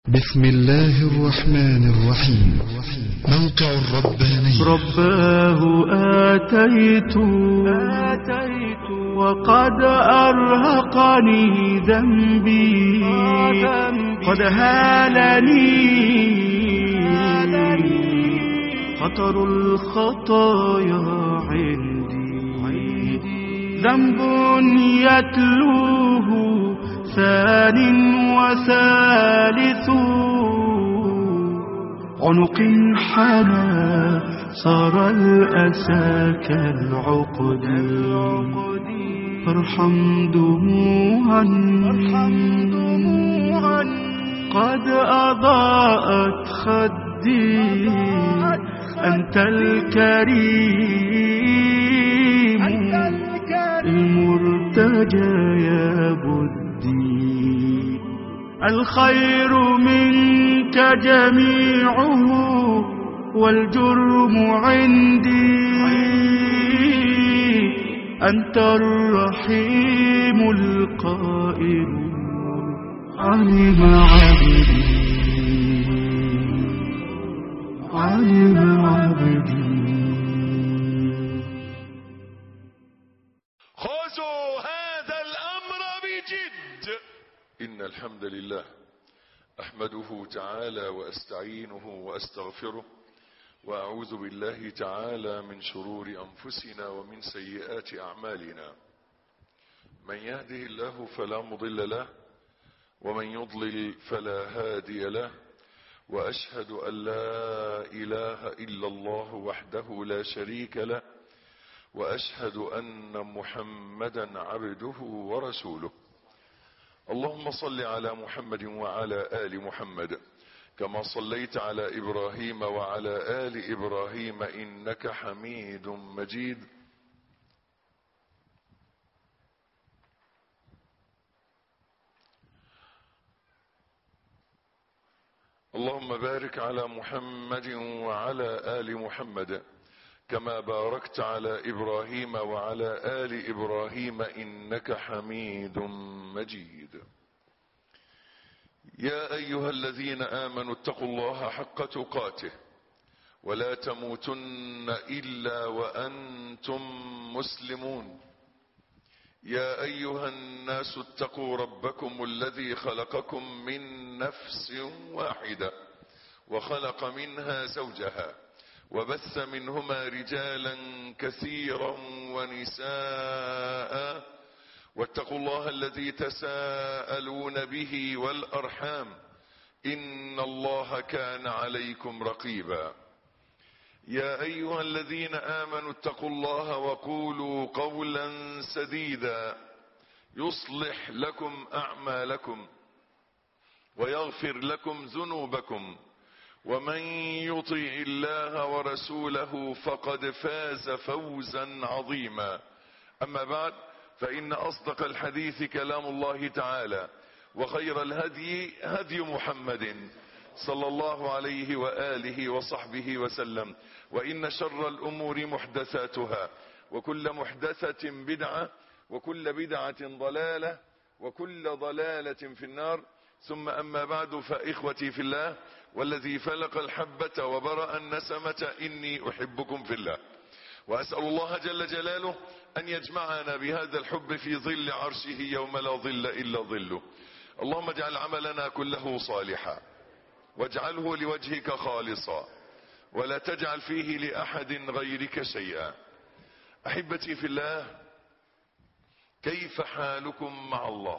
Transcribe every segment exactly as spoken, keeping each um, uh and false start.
بسم الله الرحمن الرحيم. موقع الرباني. رباه آتيت آتيت وقد أرهقني ذنبي قد هالني خطر الخطايا عندي ذنب يتلوه ثان وثالث عنق حنى صار الأسى كالعقد فارحم دموعا قد أضاءت خدي أنت الكريم المرتجى يا بدي الخير منك جميعه والجرم عندي أنت الرحيم القائل علم عبدي علم عبدي. خذوا هذا الأمر بجد. إن الحمد لله أحمده تعالى وأستعينه وأستغفره وأعوذ بالله تعالى من شرور أنفسنا ومن سيئات أعمالنا. من يهده الله فلا مضل له ومن يضلل فلا هادي له، وأشهد أن لا إله إلا الله وحده لا شريك له، وأشهد أن محمدا عبده ورسوله. اللهم صل على محمد وعلى آل محمد كما صليت على إبراهيم وعلى آل إبراهيم إنك حميد مجيد. اللهم بارك على محمد وعلى آل محمد كما باركت على إبراهيم وعلى آل إبراهيم إنك حميد مجيد. يا أيها الذين آمنوا اتقوا الله حق تقاته ولا تموتن إلا وأنتم مسلمون. يا أيها الناس اتقوا ربكم الذي خلقكم من نفس واحدة وخلق منها زوجها وبث منهما رجالا كثيرا ونساء، واتقوا الله الذي تساءلون به والأرحام إن الله كان عليكم رقيبا. يا أيها الذين آمنوا اتقوا الله وقولوا قولا سديدا يصلح لكم أعمالكم ويغفر لكم ذنوبكم، ومن يطع الله ورسوله فقد فاز فوزا عظيما. أما بعد، فإن أصدق الحديث كلام الله تعالى، وخير الهدي هدي محمد صلى الله عليه وآله وصحبه وسلم، وإن شر الأمور محدثاتها، وكل محدثة بدعة، وكل بدعة ضلالة، وكل ضلالة في النار. ثم أما بعد، فإخوتي في الله والذي فلق الحبة وبرأ النسمة إني أحبكم في الله، وأسأل الله جل جلاله أن يجمعنا بهذا الحب في ظل عرشه يوم لا ظل إلا ظله. اللهم اجعل عملنا كله صالحا واجعله لوجهك خالصا ولا تجعل فيه لأحد غيرك شيئا. أحبتي في الله، كيف حالكم مع الله؟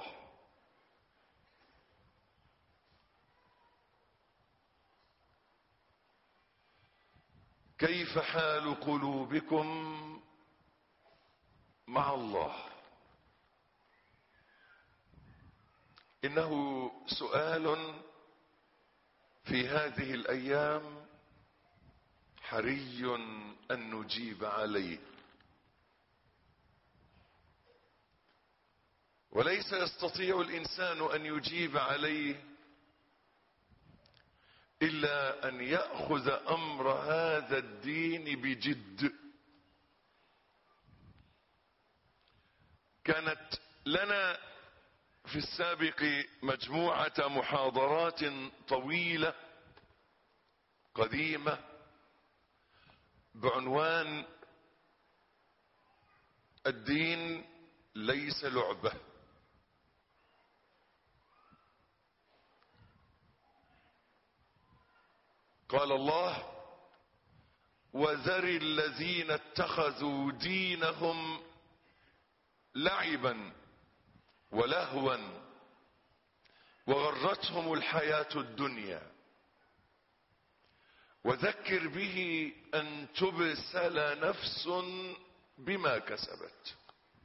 كيف حال قلوبكم مع الله؟ إنه سؤال في هذه الأيام حري أن نجيب عليه، وليس يستطيع الإنسان أن يجيب عليه إلا أن يأخذ أمر هذا الدين بجد. كانت لنا في السابق مجموعة محاضرات طويلة قديمة بعنوان الدين ليس لعبة. قال الله: وذر الذين اتخذوا دينهم لعبا ولهوا وغرتهم الحياة الدنيا وذكر به أن تبسل نفس بما كسبت.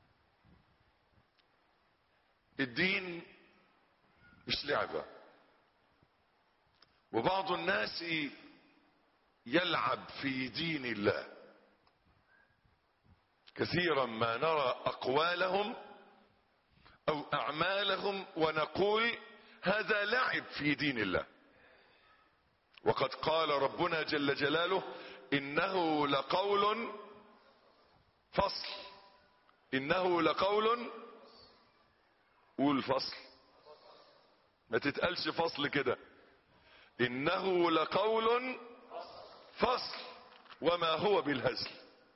الدين مش لعبة، وبعض الناس يلعب في دين الله. كثيرا ما نرى أقوالهم أو أعمالهم ونقول هذا لعب في دين الله، وقد قال ربنا جل جلاله: إنه لقول فصل. إنه لقول، قول فصل، ما تتقالش فصل كده. إنه لقول فصل وما هو بالهزل.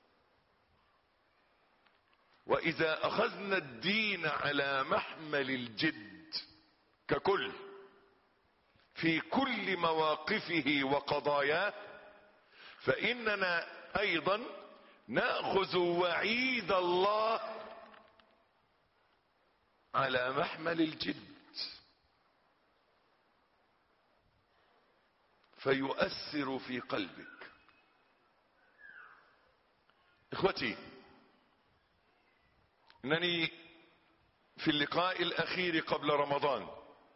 وإذا أخذنا الدين على محمل الجد ككل في كل مواقفه وقضاياه، فإننا أيضا نأخذ وعيد الله على محمل الجد، فيؤثر في قلبك. اخوتي، انني في اللقاء الاخير قبل رمضان،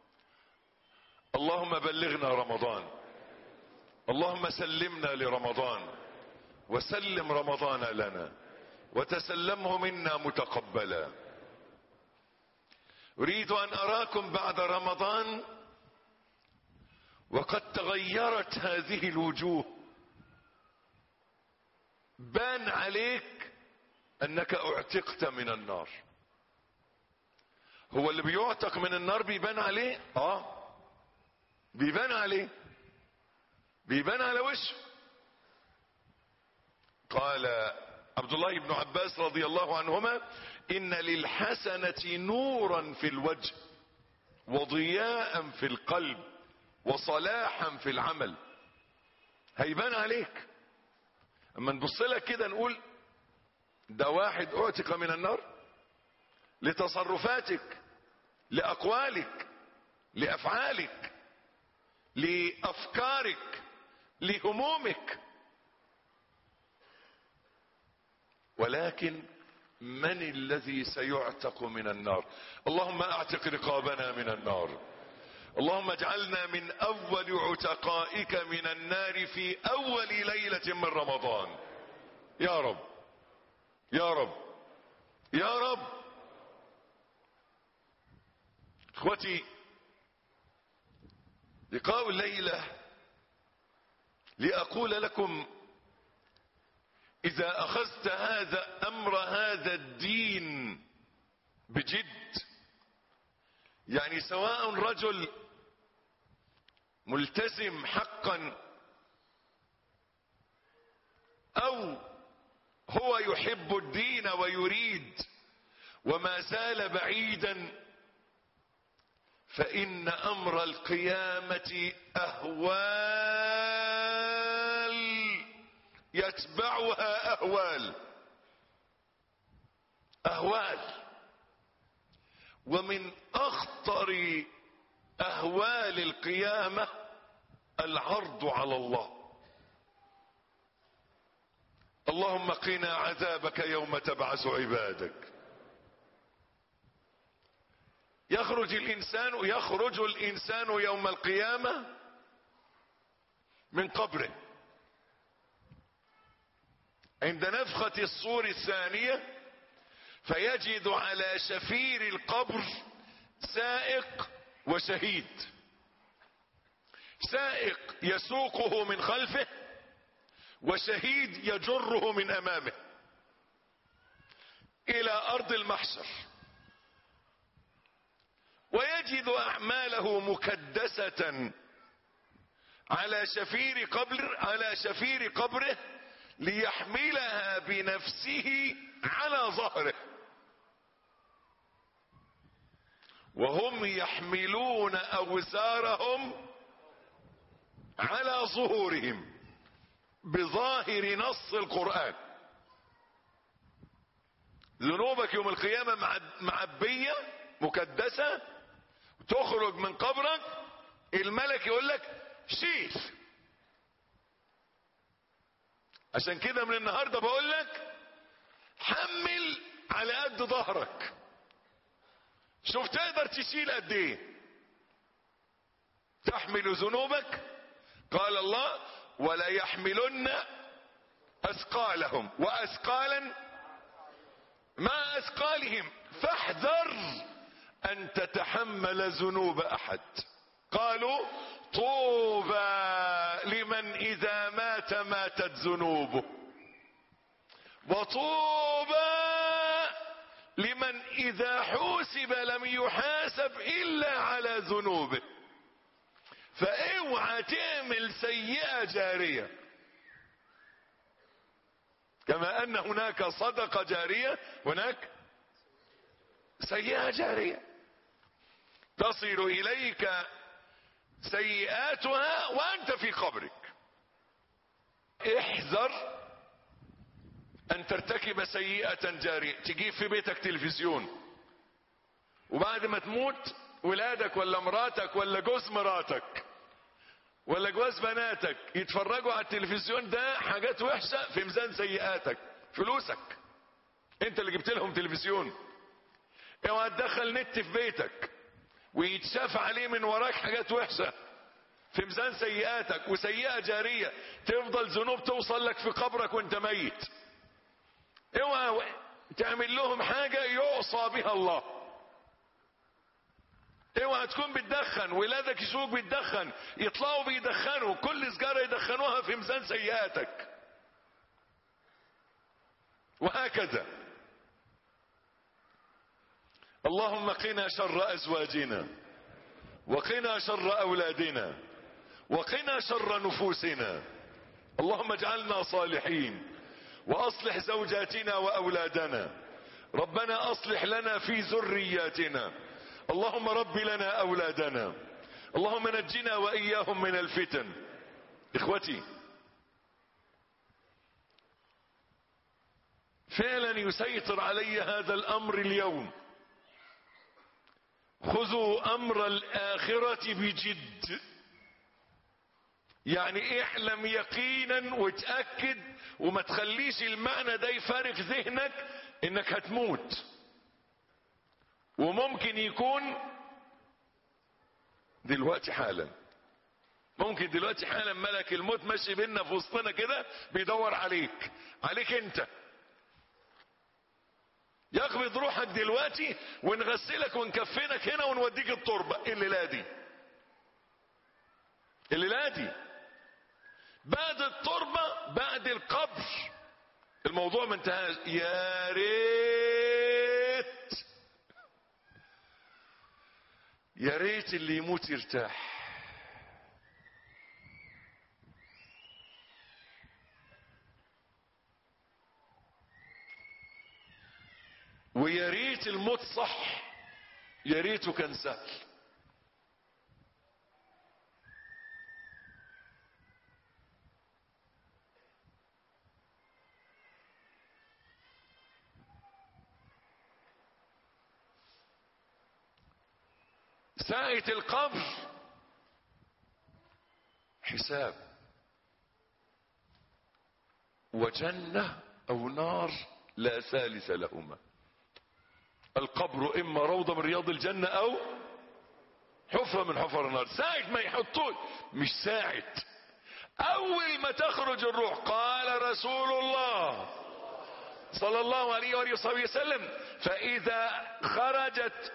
اللهم بلغنا رمضان، اللهم سلمنا لرمضان، وسلم رمضان لنا، وتسلمه منا متقبلا. اريد ان اراكم بعد رمضان وقد تغيرت هذه الوجوه، بان عليك انك اعتقت من النار. هو اللي بيعتق من النار بيبان عليه؟ اه بيبان عليه، بيبان على وشه. قال عبد الله بن عباس رضي الله عنهما: ان للحسنة نورا في الوجه وضياء في القلب وصلاحا في العمل. هيبان عليك اما نبص لك كده نقول ده واحد اعتق من النار، لتصرفاتك، لاقوالك، لافعالك، لافكارك، لهمومك. ولكن من الذي سيعتق من النار؟ اللهم اعتق رقابنا من النار، اللهم اجعلنا من اول عتقائك من النار في اول ليلة من رمضان يا رب يا رب يا رب. اخوتي، لقاء الليلة لأقول لكم: إذا أخذت هذا أمر هذا الدين بجد، يعني سواء رجل ملتزم حقا أو هو يحب الدين ويريد وما زال بعيدا، فإن أمر القيامة أهوال يتبعها أهوال أهوال ومن أخطر أهوال القيامة العرض على الله. اللهم قنا عذابك يوم تبعث عبادك. يخرج الإنسان يخرج الإنسان يوم القيامة من قبره عند نفخة الصور الثانية، فيجد على شفير القبر سائق وشهيد. سائق يسوقه من خلفه، وشهيد يجره من أمامه إلى أرض المحشر. ويجد أعماله مكدسة على شفير قبر على شفير قبره ليحملها بنفسه على ظهره، وهم يحملون أوزارهم على ظهورهم بظاهر نص القرآن. ذنوبك يوم القيامة معبية مكدسة، تخرج من قبرك الملك يقول لك شيل. عشان كده من النهاردة بقول لك حمل على قد ظهرك. شوف تقدر تشيل قد ايه. تحمل ذنوبك، قال الله ولا يحملن اثقالهم واثقالا مع اثقالهم فاحذر ان تتحمل ذنوب احد. قالوا طوبى لمن اذا مات ماتت ذنوبه، وطوبى لمن اذا حوسب لم يحاسب الا على ذنوبه. فاوعى تعمل سيئة جارية، كما ان هناك صدقة جارية هناك سيئة جارية تصل اليك سيئاتها وانت في قبرك. احذر ان ترتكب سيئة جارية. تجيب في بيتك تلفزيون، وبعد ما تموت ولادك ولا مراتك ولا جوز مراتك ولا جواز بناتك يتفرجوا على التلفزيون ده حاجات وحشة في ميزان سيئاتك. فلوسك انت اللي جبت لهم تلفزيون. اوعى تدخل نت في بيتك ويتشاف عليه من وراك حاجات وحشة في ميزان سيئاتك وسيئة جارية تفضل ذنوب توصل لك في قبرك وانت ميت. اوعى تعمل لهم حاجة يعصى بها الله. اوعى تكون بتدخن ولادك يشوفوك بتدخن يطلعوا بيدخنوا، كل سجارة يدخنوها في ميزان سيئاتك، وهكذا. اللهم قنا شر ازواجنا، وقنا شر اولادنا، وقنا شر نفوسنا. اللهم اجعلنا صالحين، واصلح زوجاتنا واولادنا. ربنا اصلح لنا في ذرياتنا. اللهم رب لنا اولادنا. اللهم نجنا واياهم من الفتن. اخوتي، فعلا يسيطر علي هذا الامر اليوم. خذوا امر الاخرة بجد. يعني احلم يقينا وتأكد، وما تخليش المعنى ده يفارق ذهنك انك هتموت، وممكن يكون دلوقتي حالا. ممكن دلوقتي حالا ملك الموت ماشي بينا في وسطنا كده بيدور عليك عليك انت، يقبض روحك دلوقتي ونغسلك ونكفنك هنا ونوديك التربة. الليلة دي الليلة دي بعد التربة بعد القبر الموضوع ما انتهاش. يا ريت يا ريت اللي يموت يرتاح. ويا ريت الموت صح، يا ريته كان سهل. ساعة القبر حساب، وجنة او نار لا ثالث لهما. القبر اما روضة من رياض الجنة او حفرة من حفر النار. ساعة ما يحطوك، مش ساعة اول ما تخرج الروح. قال رسول الله صلى الله عليه وآله وسلم: فاذا خرجت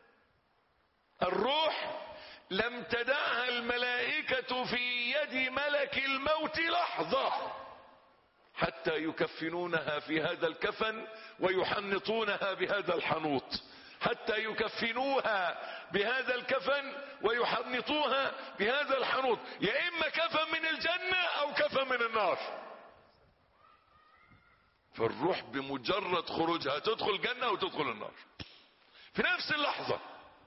الروح لم تدعها الملائكة في يد ملك الموت لحظة حتى يكفنونها في هذا الكفن ويحنطونها بهذا الحنوط حتى يكفنوها بهذا الكفن ويحنطوها بهذا الحنوط، يا اما كفن من الجنة او كفن من النار. فالروح بمجرد خروجها تدخل الجنة وتدخل النار في نفس اللحظة.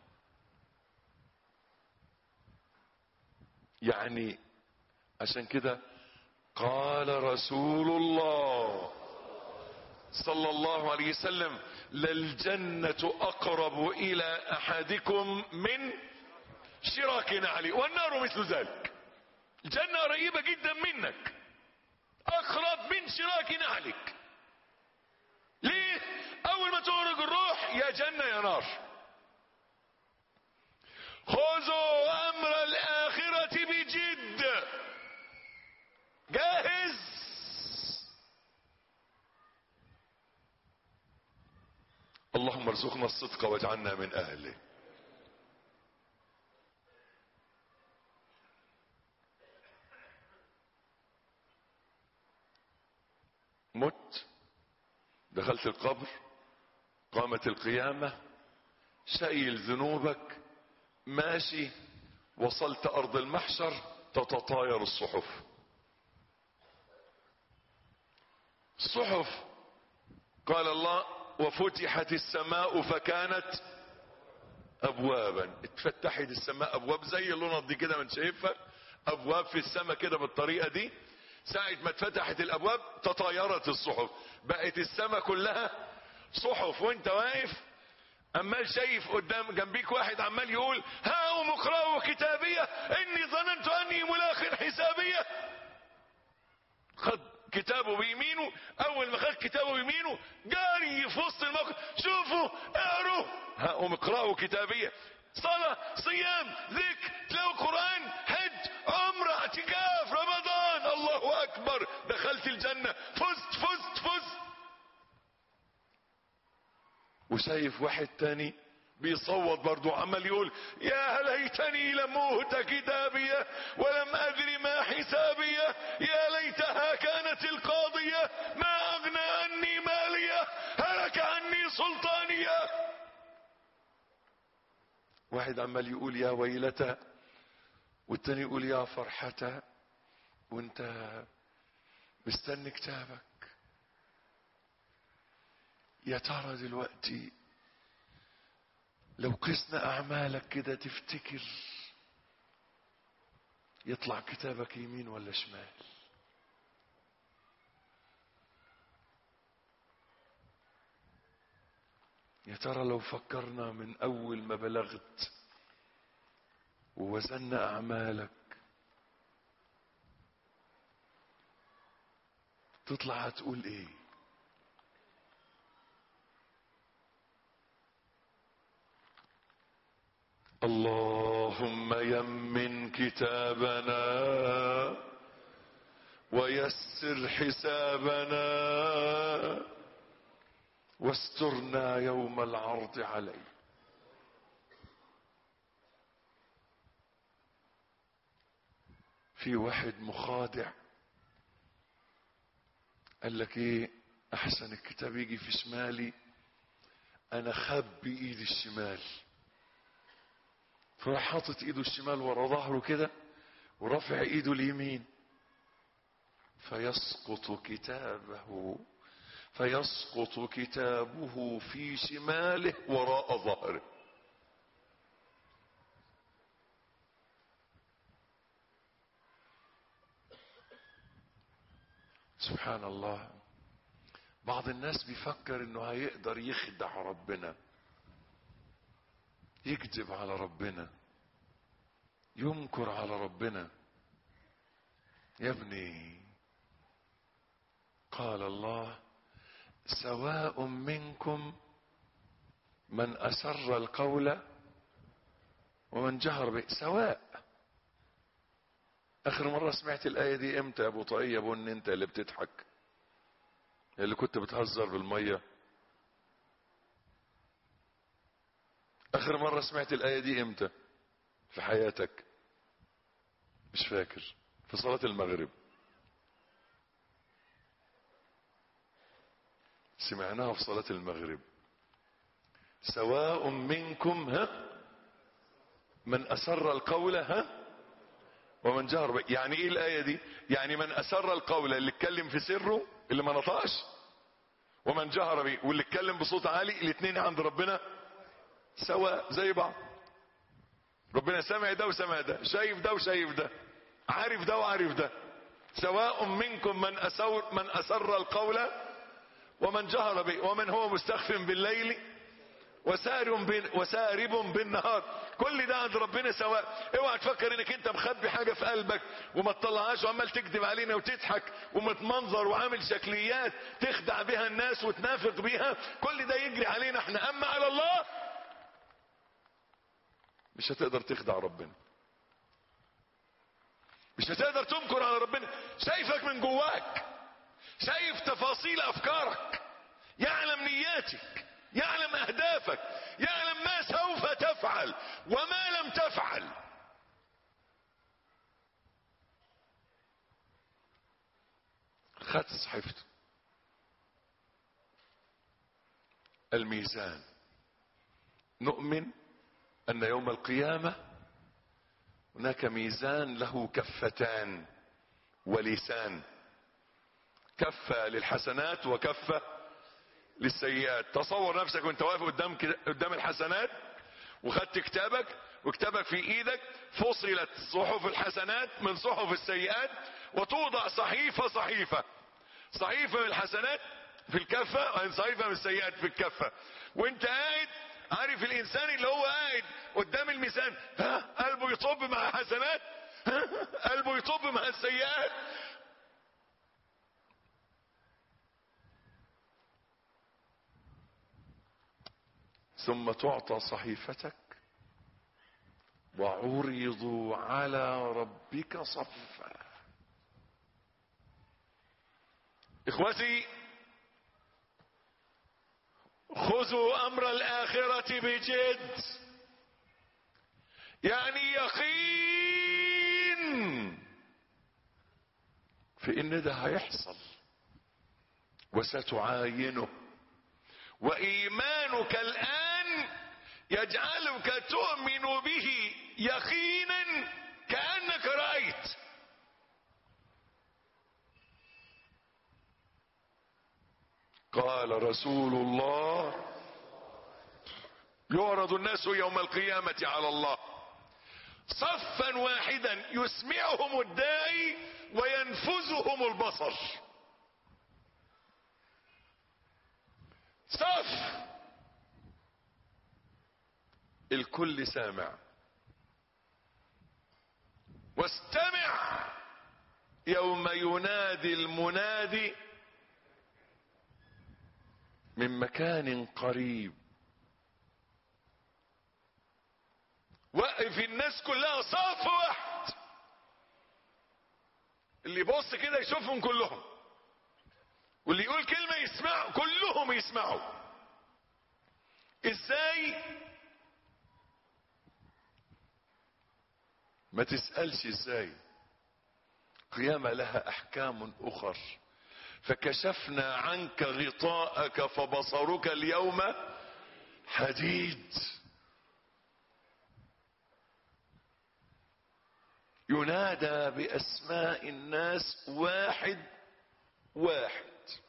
يعني عشان كده قال رسول الله صلى الله عليه وسلم: للجنة اقرب الى احدكم من شراك نعله والنار مثل ذلك. الجنة قريبة جدا منك، اقرب من شراك نعلك. ليه؟ اول ما تخرج الروح يا جنة يا نار. خذوا امر الاخرة بجد، جاهز. اللهم ارزقنا الصدق واجعلنا من اهله. مت، دخلت القبر، قامت القيامة، شايل ذنوبك، ماشي، وصلت ارض المحشر، تتطاير الصحف. الصحف قال الله: وفتحت السماء فكانت ابوابا. اتفتحت السماء ابواب زي اللونة دي كده من شايفها، ابواب في السماء كده بالطريقة دي. ساعة ما اتفتحت الابواب تطايرت الصحف، بقت السماء كلها صحف، وانت واقف عمال شايف قدام جنبيك واحد عمال يقول: هاؤم اقرأوا كتابية اني ظننت اني ملاق حسابية. خد كتابه بيمينه، اول ما خد كتابه بيمينه جاري في وسط الموقف: شوفوا اقروا، هاؤم اقرأوا كتابية. صلاة، صيام، ذكر، تلاوة قرآن، حج، عمرة، اعتكاف، رمضان، الله اكبر، دخلت الجنة، فزت فزت فزت. وشايف واحد تاني بيصوت برضو عمال يقول: يا ليتني لموت كتابية ولم ادري ما حسابية، يا ليتها كانت القاضية ما اغنى عني مالية، هلك عني سلطانية. واحد عمال يقول يا ويلتى، والتاني يقول يا فرحتى، وانت مستني كتابك. يا ترى دلوقتي لو قسنا اعمالك كده تفتكر يطلع كتابك يمين ولا شمال؟ يا ترى لو فكرنا من اول ما بلغت ووزنا اعمالك تطلع هتقول ايه؟ اللهم يمن كتابنا ويسر حسابنا واسترنا يوم العرض عليه. في واحد مخادع قال لك ايه، احسن الكتاب يجي في شمالي انا خبي ايدي الشمال، فراح حاطط ايده الشمال ورا ظهره كده ورافع ايده اليمين، فيسقط كتابه فيسقط كتابه في شماله وراء ظهره. سبحان الله. بعض الناس بيفكر انه هيقدر يخدع ربنا، يكذب على ربنا، ينكر على ربنا. يا ابني قال الله: سواء منكم من أسر القول ومن جهر به. سواء. اخر مرة سمعت الآية دي امتى يا ابو طاقية بن؟ انت اللي بتضحك، اللي كنت بتهزر بالمية. اخر مرة سمعت الآية دي امتى في حياتك؟ مش فاكر. في صلاة المغرب سمعناها، في صلاة المغرب سواء منكم ها من أسر القول ها ومن جهر به. يعني ايه الآية دي؟ يعني من أسر القول اللي اتكلم في سره اللي ما نطقش، ومن جهر به واللي اتكلم بصوت عالي، الاثنين عند ربنا سواء زي بعض. ربنا سمع ده وسمع ده، شايف ده وشايف ده، عارف ده وعارف ده. سواء منكم من أسر, من أسر القول ومن جهر به ومن هو مستخف بالليل وسارب وسارب بالنهار. كل ده عند ربنا سواء. اوعى تفكر انك انت مخبي حاجه في قلبك وما تطلعهاش وعمال تكذب علينا وتضحك ومتمنظر وعامل شكليات تخدع بها الناس وتنافق بيها. كل ده يجري علينا احنا، اما على الله مش هتقدر تخدع ربنا، مش هتقدر تنكر على ربنا. شايفك من جواك، شايف تفاصيل افكارك، يعلم نياتك، يعلم اهدافك، يعلم ما سوف تفعل وما لم تفعل. خد صحيفته. الميزان، نؤمن ان يوم القيامة هناك ميزان له كفتان ولسان، كفة للحسنات وكفة للسيئات. تصور نفسك وانت واقف قدام قدام الحسنات وخدت كتابك وكتابك في ايدك، فصلت صحف الحسنات من صحف السيئات وتوضع صحيفة صحيفة، صحيفة من الحسنات في الكفة وصحيفة صحيفة من السيئات في الكفة، وانت قاعد. عارف الانسان اللي هو قاعد قدام الميزان ها قلبه يطب مع الحسنات، ها قلبه يطب مع السيئات. ثم تعطى صحيفتك وعرضوا على ربك صفا. اخوتي، خذوا امر الاخرة بجد، يعني يقين في ان ده هيحصل وستعاينه، وايمانك الان يجعلك تؤمن به يقينا كأنك رأيت. قال رسول الله: يعرض الناس يوم القيامة على الله صفا واحدا يسمعهم الداعي وينفذهم البصر. صف الكل سامع. واستمع يوم ينادي المنادي من مكان قريب. وقف الناس كلها صف واحد، اللي يبص كده يشوفهم كلهم، واللي يقول كلمة يسمعوا كلهم يسمعوا. ازاي؟ ما تسألش ازاي، قيامة لها احكام اخر. فكشفنا عنك غطاءك فبصرك اليوم حديد. ينادى باسماء الناس واحد واحد.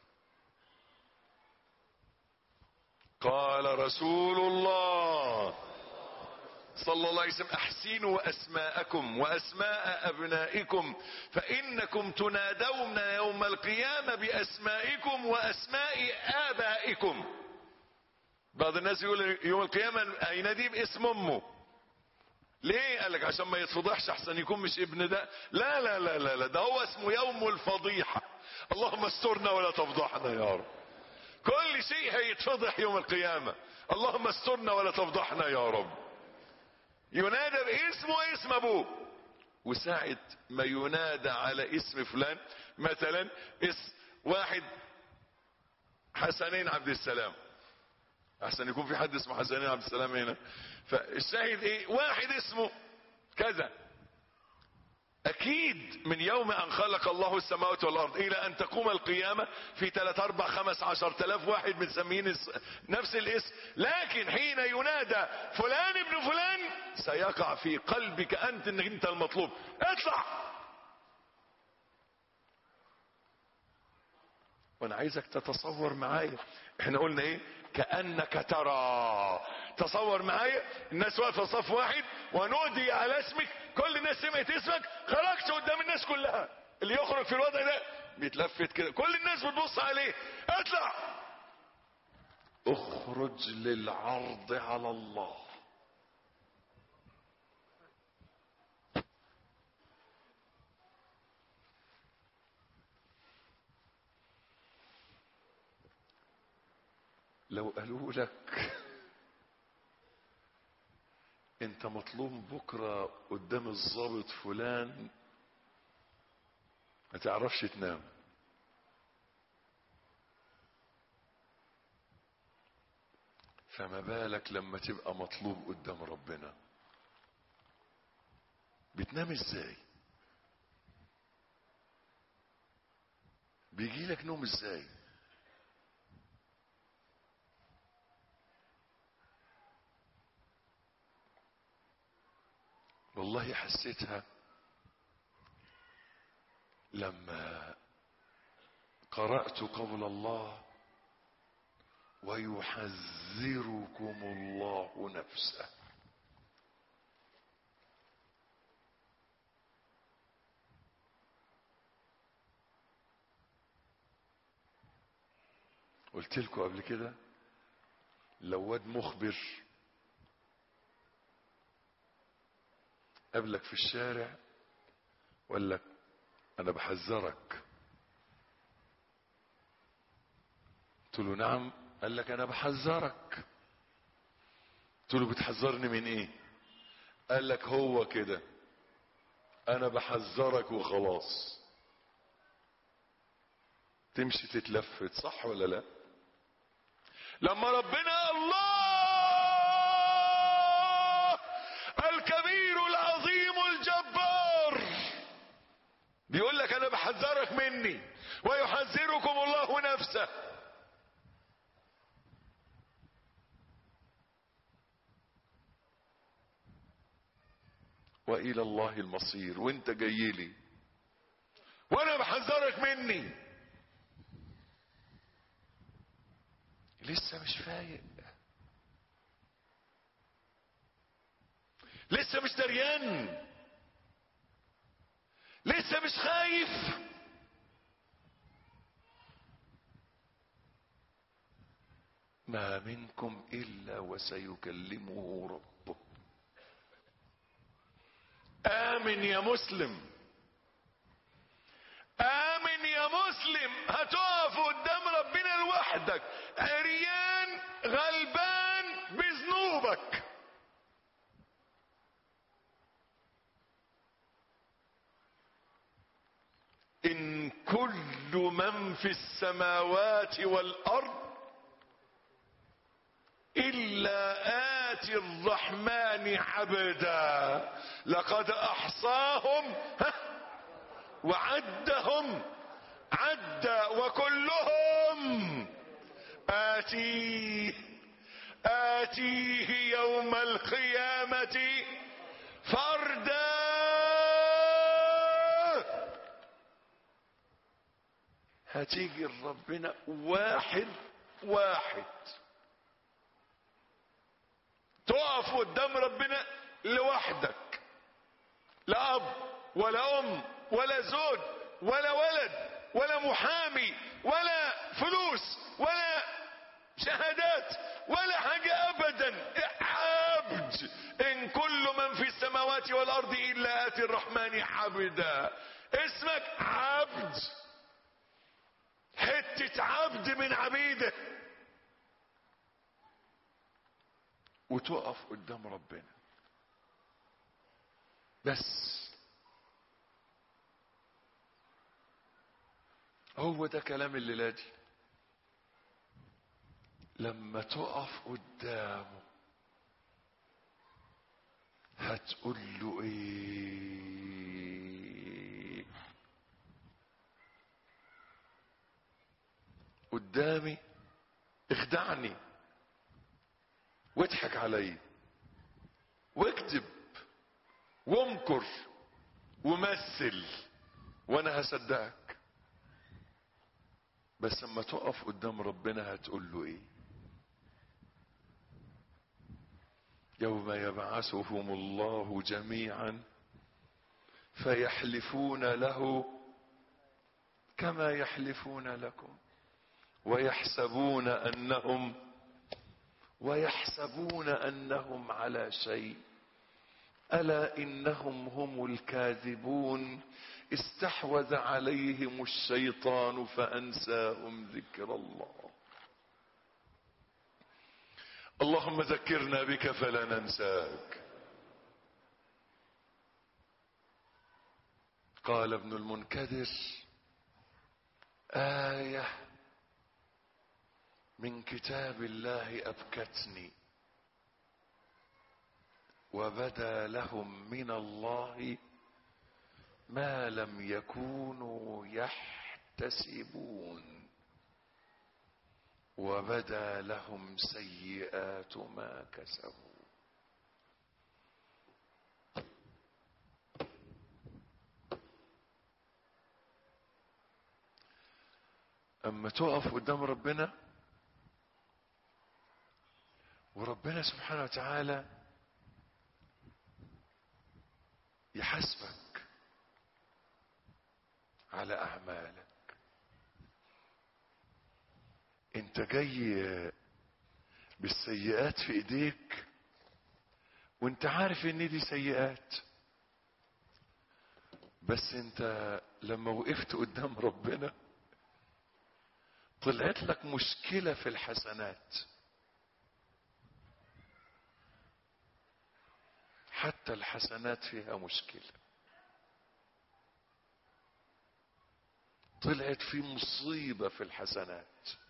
قال رسول الله صلى الله عليه وسلم: احسنوا اسماءكم واسماء ابنائكم فانكم تنادون يوم القيامة باسمائكم واسماء ابائكم. بعض الناس يقول يوم القيامة هينادي باسم امه. ليه؟ قال لك عشان ما يتفضحش، احسن يكون مش ابن ده. لا لا لا لا, لا. ده هو اسمه يوم الفضيحة. اللهم استرنا ولا تفضحنا يا رب. كل شيء هيتفضح يوم القيامة. اللهم استرنا ولا تفضحنا يا رب. ينادى باسمه واسم ابوه. وساعة ما ينادى على اسم فلان، مثلا اسم واحد حسنين عبد السلام، احسن يكون في حد اسمه حسنين عبد السلام هنا. فالشاهد ايه؟ واحد اسمه كذا، اكيد من يوم ان خلق الله السماوات والارض الى ان تقوم القيامة في ثلاث اربع خمس عشر تلاف واحد بنسمين نفس الاسم، لكن حين ينادى فلان ابن فلان سيقع في قلبك انت ان انت المطلوب. اطلع. وانا عايزك تتصور معايا، احنا قلنا ايه؟ كأنك ترى. تصور معايا الناس واقفه صف واحد ونودي على اسمك، كل الناس سمعت اسمك، خرجت قدام الناس كلها. اللي يخرج في الوضع ده بيتلفت كده، كل الناس بتبص عليه. اطلع، اخرج للعرض على الله. لو قالوا لك انت مطلوب بكرة قدام الضابط فلان ما تعرفش تنام، فما بالك لما تبقى مطلوب قدام ربنا؟ بتنام ازاي؟ بيجي لك نوم ازاي؟ والله حسيتها لما قرأت قول الله ويحذركم الله نفسه. قلت لكم قبل كده لو واد مخبر قابلك في الشارع وقال لك انا بحذرك، قلت له نعم، قال لك انا بحذرك. قلت له بتحذرني من ايه؟ قال لك هو كده، انا بحذرك وخلاص. تمشي تتلفت، صح ولا لا؟ لما ربنا الله الكبير العظيم الجبار بيقول لك انا بحذرك مني ويحذركم الله نفسه، والى الله المصير، وانت جاي لي وانا بحذرك مني، لسه مش فايق، لسه مش دريان، لسه مش خايف. ما منكم الا وسيكلمه ربه. امن يا مسلم، امن يا مسلم، هتقف قدام ربنا لوحدك، عريان غلبان بذنوبك. ان كل من في السماوات والارض الا آتي الرحمن عبدا لقد احصاهم وعدهم عدا وكلهم آتيه آتيه يوم القيامة فردا. هتيجي ربنا واحد واحد، تقف قدام ربنا لوحدك، لا اب ولا ام ولا زوج ولا ولد ولا محامي ولا فلوس ولا شهادات ولا حاجة ابدا، عبد. ان كل من في السماوات والارض الا اتي الرحمن عبدا. اسمك عبد، حتة عبد من عبيده، وتقف قدام ربنا. بس هو ده كلام الليلة دي. لما تقف قدامه هتقول له ايه؟ قدامي اخدعني واضحك علي واكذب وامكر ومثل وانا هصدقك. بس اما تقف قدام ربنا هتقول له ايه؟ يوم يبعثهم الله جميعا فيحلفون له كما يحلفون لكم ويحسبون انهم ويحسبون انهم على شيء الا انهم هم الكاذبون استحوذ عليهم الشيطان فانساهم ذكر الله. اللهم ذكرنا بك فلا ننساك. قال ابن المنكدر آية من كتاب الله أبكتني وبدا لهم من الله ما لم يكونوا يحتسبون وبدا لهم سيئات ما كسبوا. اما تقف قدام ربنا وربنا سبحانه وتعالى يحاسبك على اعمالك، انت جاي بالسيئات في ايديك وانت عارف ان دي سيئات، بس انت لما وقفت قدام ربنا طلعت لك مشكلة في الحسنات، حتى الحسنات فيها مشكلة، طلعت في مصيبة في الحسنات.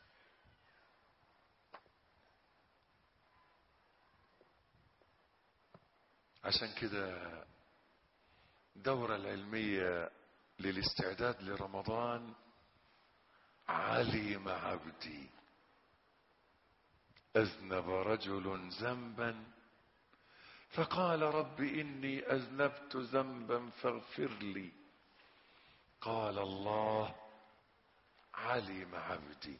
عشان كده الدورة العلمية للاستعداد لرمضان علم عبدي أذنب رجل ذنبا فقال رب إني أذنبت ذنبا فاغفر لي، قال الله علم عبدي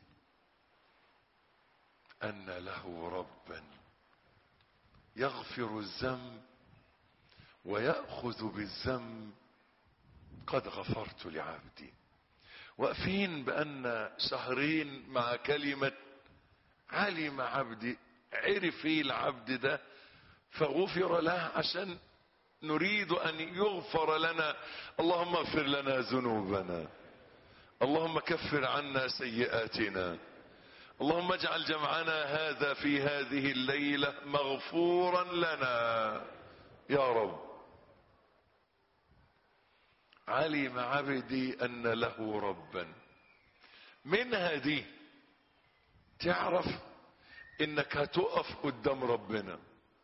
أن له ربا يغفر الذنب ويأخذ بالذنب قد غفرت لعبدي. واقفين بأن شهرين مع كلمة علم عبدي، عرف ايه العبد ده فغفر له، عشان نريد ان يغفر لنا. اللهم اغفر لنا ذنوبنا، اللهم كفر عنا سيئاتنا، اللهم اجعل جمعنا هذا في هذه الليلة مغفورا لنا يا رب. علم عبدي ان له ربا، منها دي تعرف انك هتقف قدام ربنا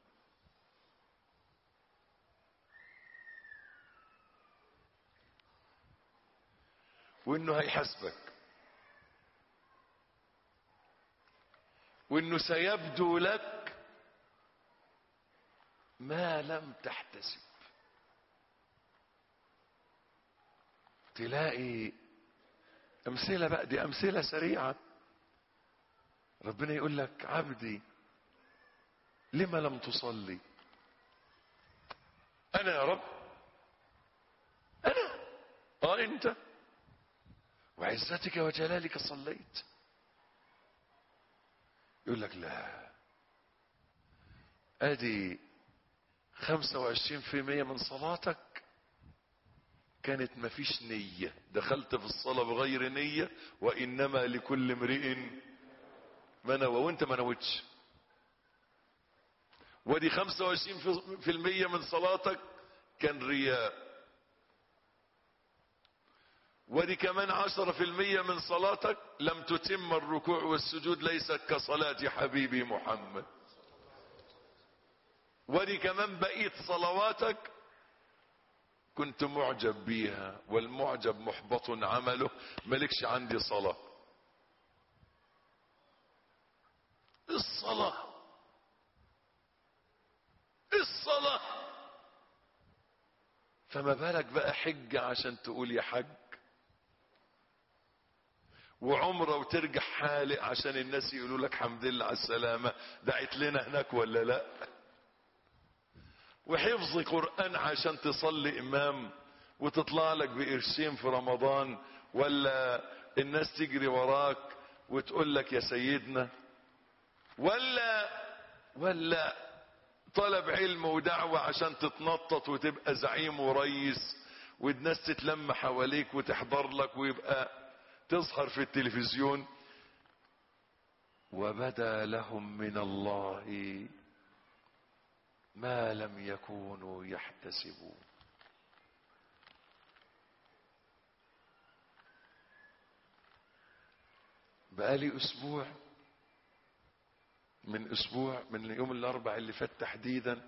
وانه هيحاسبك وانه سيبدو لك ما لم تحتسب. تلاقي امثلة بقى، دي امثلة سريعة. ربنا يقول لك عبدي لما لم تصلي؟ انا يا رب، انا اه انت وعزتك وجلالك صليت. يقول لك لا، ادي خمسة وعشرين في المية من صلاتك كانت مفيش نية، دخلت في الصلاة بغير نية، وانما لكل امرئ ما نوى، وانت ما نويتش. ودي خمسة وعشرين في المية من صلاتك كان رياء. ودي كمان عشرة في المية من صلاتك لم تتم الركوع والسجود، ليست كصلاة حبيبي محمد. ودي كمان بقيت صلواتك كنت معجب بيها، والمعجب محبط عمله، مالكش عندي صلاة. الصلاة الصلاة. فما بالك بقى حج عشان تقول يا حج، وعمرة وترجع حالق عشان الناس يقولوا لك حمد لله على السلامة، دعت لنا هناك ولا لا؟ وحفظ قرآن عشان تصلي إمام وتطلع لك بقرشين في رمضان، ولا الناس تجري وراك وتقول لك يا سيدنا، ولا ولا طلب علم ودعوة عشان تتنطط وتبقى زعيم وريس والناس تتلم حواليك وتحضر لك ويبقى تظهر في التلفزيون. وبدا لهم من الله ما لم يكونوا يحتسبون. بقالي اسبوع، من اسبوع من يوم الاربع اللي فات تحديدا،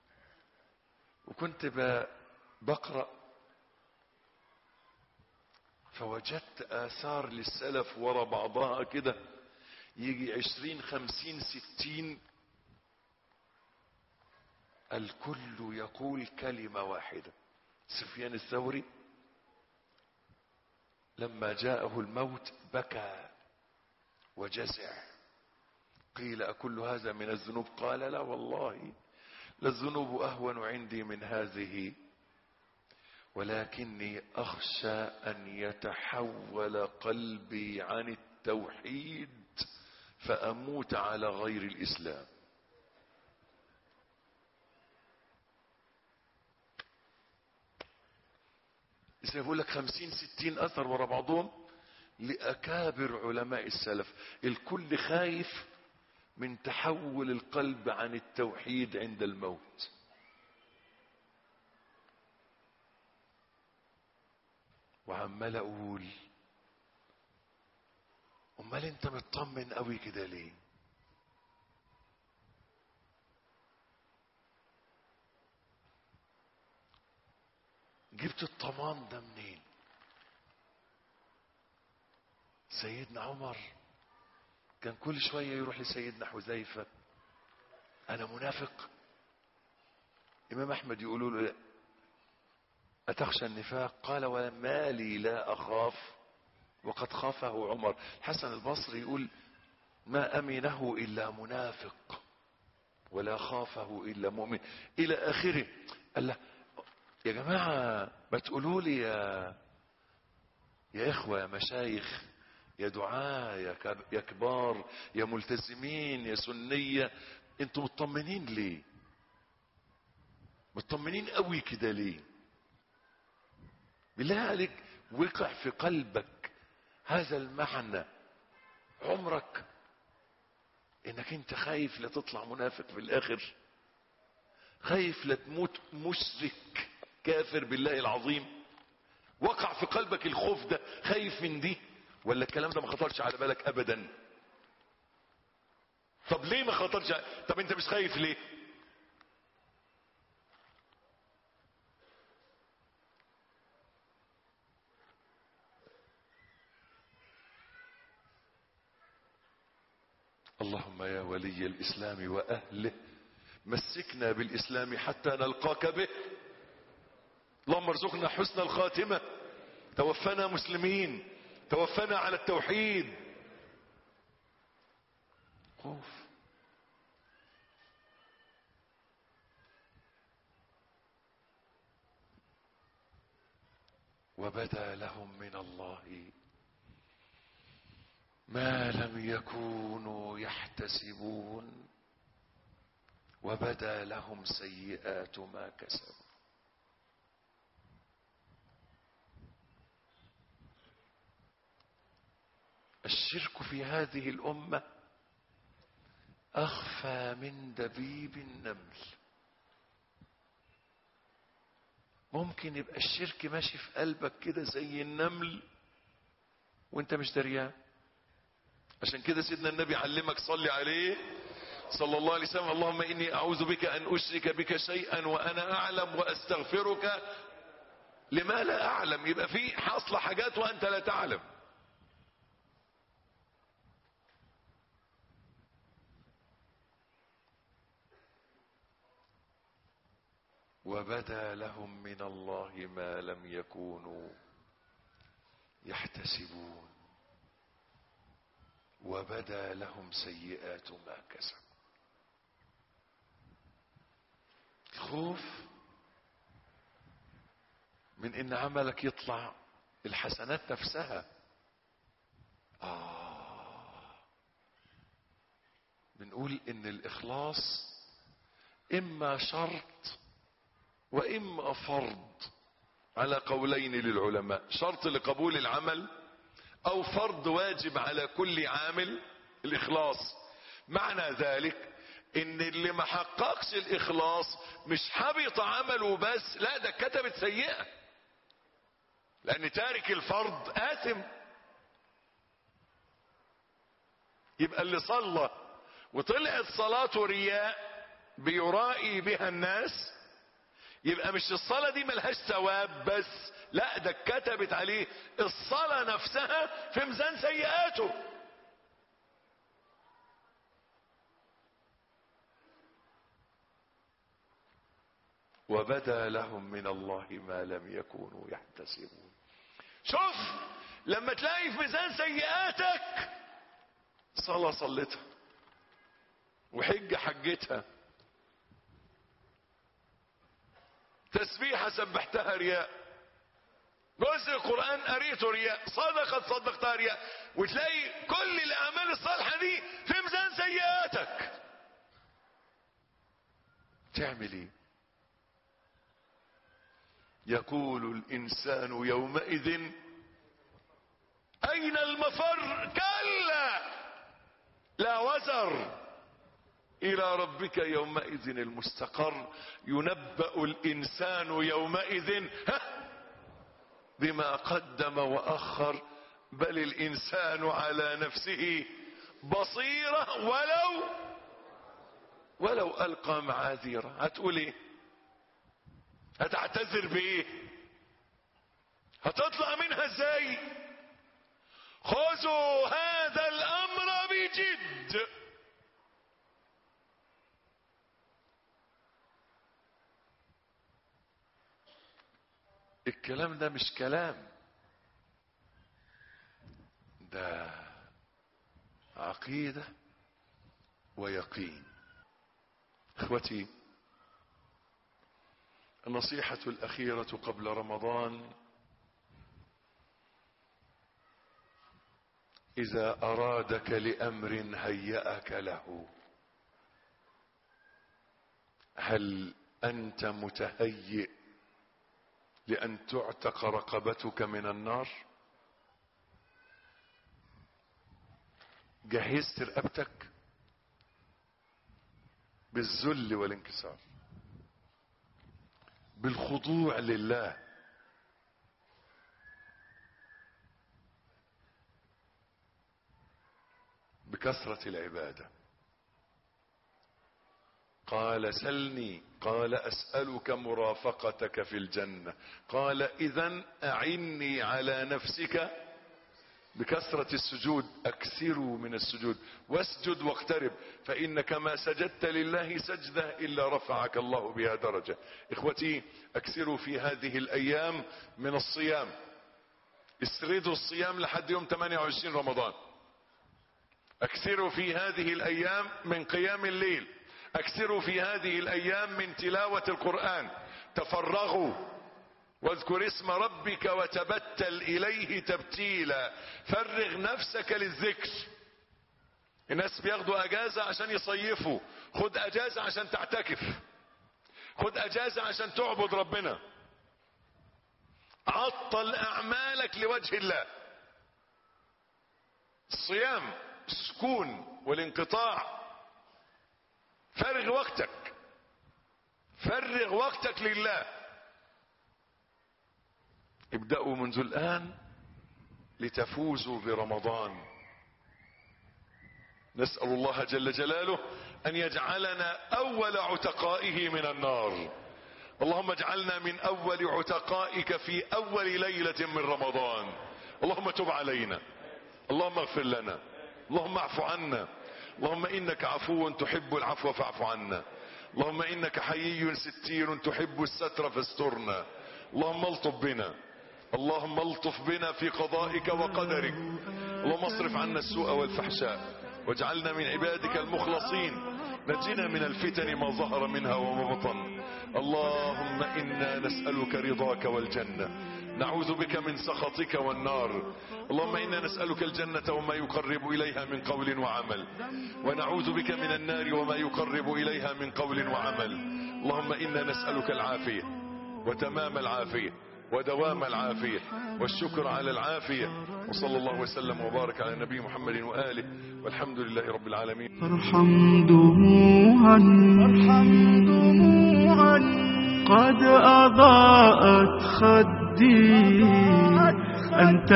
وكنت بقرأ فوجدت آثار للسلف ورا بعضها كده يجي عشرين خمسين ستين، الكل يقول كلمة واحدة. سفيان الثوري لما جاءه الموت بكى وجزع، قيل أكل هذا من الذنوب؟ قال لا والله، للذنوب أهون عندي من هذه، ولكني أخشى أن يتحول قلبي عن التوحيد فأموت على غير الإسلام. إذا بقول لك خمسين ستين أثر ورا بعضهم لأكابر علماء السلف، الكل خايف من تحول القلب عن التوحيد عند الموت. وعمال اقول امال انت مطمن قوي كده ليه؟ جبت الطمان ده منين؟ سيدنا عمر كان كل شوية يروح لسيدنا حذيفة، انا منافق؟ امام احمد يقولوا له أتخشى النفاق؟ قال وما لي لا أخاف وقد خافه عمر. حسن البصري يقول ما أمنه إلا منافق ولا خافه إلا مؤمن، إلى آخره. قال له يا جماعة ما تقولوا لي يا يا إخوة يا مشايخ يا دعاة يا كبار يا ملتزمين يا سنية، انتوا مطمنين ليه؟ مطمنين قوي كده ليه؟ بالله عليك وقع في قلبك هذا المعنى عمرك انك انت خايف لا تطلع منافق في الاخر؟ خايف لا تموت مشرك كافر بالله العظيم؟ وقع في قلبك الخوف ده؟ خايف من دي ولا الكلام ده ما خطرش على بالك ابدا؟ طب ليه ما خطرش؟ طب انت مش خايف ليه؟ اللهم يا ولي الإسلام وأهله مسكنا بالإسلام حتى نلقاك به. اللهم ارزقنا حسن الخاتمة، توفنا مسلمين، توفنا على التوحيد. خوف. وبدا لهم من الله ما لم يكونوا يحتسبون وبدا لهم سيئات ما كسبوا. الشرك في هذه الأمة أخفى من دبيب النمل. ممكن يبقى الشرك ماشي في قلبك كده زي النمل وانت مش دريان. عشان كده سيدنا النبي علمك صلي عليه صلى الله عليه وسلم اللهم إني أعوذ بك أن أشرك بك شيئا وأنا أعلم وأستغفرك لما لا أعلم. يبقى في حصل حاجات وأنت لا تعلم. وبدا لهم من الله ما لم يكونوا يحتسبون وبدا لهم سيئات ما كسبوا. الخوف من ان عملك يطلع الحسنات نفسها. آه بنقول ان الاخلاص اما شرط واما فرض على قولين للعلماء، شرط لقبول العمل او فرض واجب على كل عامل الاخلاص. معنى ذلك ان اللي ما حققش الاخلاص مش حبط عمله بس، لا ده كتبت سيئة، لان تارك الفرض آثم. يبقى اللي صلى وطلعت صلاته رياء بيرائي بها الناس، يبقى مش الصلاة دي ملهاش ثواب بس، لا ده كتبت عليه الصلاة نفسها في ميزان سيئاته. وبدا لهم من الله ما لم يكونوا يحتسبون. شوف لما تلاقي في ميزان سيئاتك صلاة صلتها وحجة حجتها، تسبيحة سبحتها رياء، جزء القرآن قريته رياء، صدقة صدقتها رياء، وتلاقي كل الأعمال الصالحة دي في ميزان سيئاتك، تعمل ايه؟ يقول الإنسان يومئذ أين المفر؟ كلا لا وزر إلى ربك يومئذ المستقر. ينبأ الإنسان يومئذ بما قدم وأخر، بل الإنسان على نفسه بصيرة ولو ولو ألقى معاذيره. هتقول ايه؟ هتعتذر بايه؟ هتطلع منها ازاي؟ خذوا هذا الامر بجد. الكلام ده مش كلام، ده عقيدة ويقين. اخوتي، النصيحة الأخيرة قبل رمضان: إذا أرادك لأمر هيأك له، هل أنت متهيئ لأن تعتق رقبتك من النار؟ جهزت رقبتك بالذل والانكسار، بالخضوع لله، بكثرة العبادة. قال سلني، قال أسألك مرافقتك في الجنة، قال إذن أعني على نفسك بكثرة السجود، أكثروا من السجود، واسجد واقترب، فإنك ما سجدت لله سجدة إلا رفعك الله بها درجة. إخوتي، أكثروا في هذه الأيام من الصيام، اسردوا الصيام لحد يوم ثمانية وعشرين رمضان. أكثروا في هذه الأيام من قيام الليل، أكثروا في هذه الأيام من تلاوة القرآن، تفرغوا واذكر اسم ربك وتبتل إليه تبتيلا، فرغ نفسك للذكر. الناس بياخدوا أجازة عشان يصيفوا، خد أجازة عشان تعتكف، خد أجازة عشان تعبد ربنا، عطل أعمالك لوجه الله. الصيام السكون والانقطاع، فرغ وقتك، فرغ وقتك لله. ابدأوا منذ الآن لتفوزوا برمضان. نسأل الله جل جلاله أن يجعلنا أول عتقائه من النار. اللهم اجعلنا من أول عتقائك في أول ليلة من رمضان. اللهم تب علينا، اللهم اغفر لنا، اللهم اعف عنا، اللهم إنك عفو تحب العفو فاعف عنا. اللهم إنك حيي ستير تحب الستر فاسترنا. اللهم الطف بنا، اللهم الطف بنا في قضائك وقدرك. اللهم اصرف عنا السوء والفحشاء واجعلنا من عبادك المخلصين. نجنا من الفتن ما ظهر منها وما بطن. اللهم إنا نسألك رضاك والجنة، نعوذ بك من سخطك والنار. اللهم إنا نسألك الجنة وما يقرب إليها من قول وعمل، ونعوذ بك من النار وما يقرب إليها من قول وعمل. اللهم إنا نسألك العافية وتمام العافية ودوام العافية والشكر على العافية. وصلى الله وسلم وبارك على النبي محمد وآله، والحمد لله رب العالمين. ارحم دموعا قد أضاءت خدي، أنت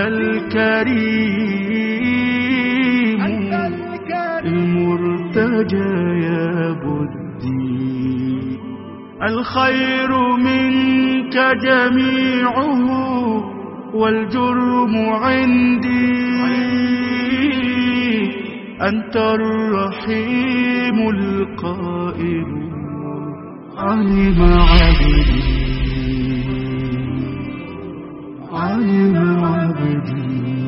الكريم المرتجى يا بدي. الخير منك جميعه والجرم عندي، أنت الرحيم القائل علم عبدي علم عبدي.